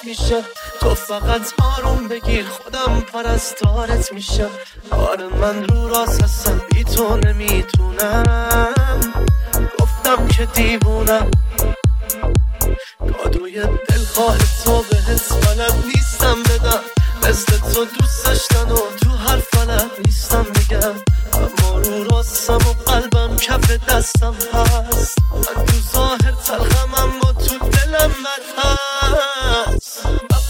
میشه. تو فقط آروم بگیر خودم پرستارت میشم. آره من رو راست هستم بی تو نمیتونم. گفتم که دیوونم کادوی دلخواه تو بهت بلد نیستم بدم. مثل تو دوست داشتن و تو هر فلد نیستم بگم. اما رو راستم و قلبم کف دستم هست. من تو ظاهر تلخم اما تو دلم بد هست.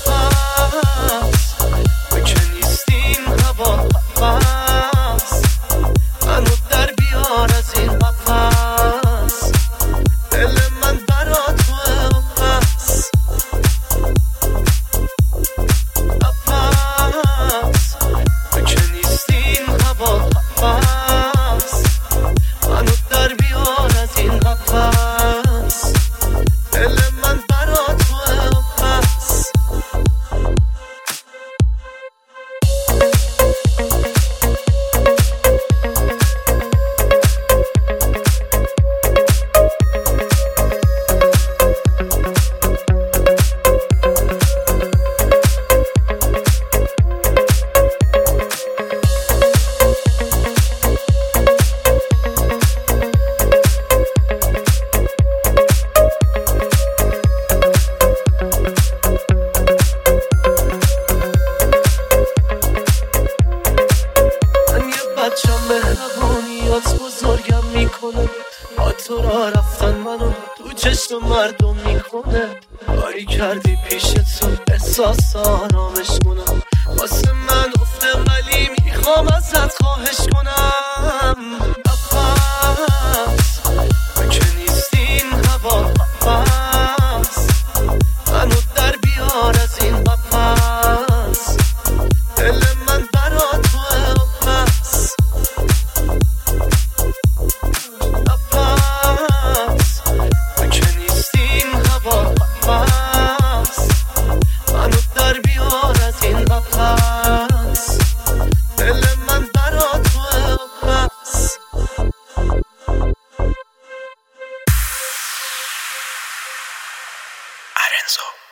تو که نیستین هوا قفص. منو در بیار از این قفص. دل من برا توه و بس. تو که نیستین هوا قفص. منو در بیار از این قفص. دل من برا توه و بس. بچم مهربونیات بزرگم میکنه. با تو را رفتن منو تو چشم مردم میکنه. کاری کردی پیش تو احساس آرامش کنم. واسه من افته ولی میخوام ازت خواهش کنم. نفس تو که نیستین هوا قفص. منو در بیار از این قفص. دل من برا توه و بس. نفس تو که نیستین هوا قفص. منو در بیار از این قفص. دل من برا توه و بس. آرنزو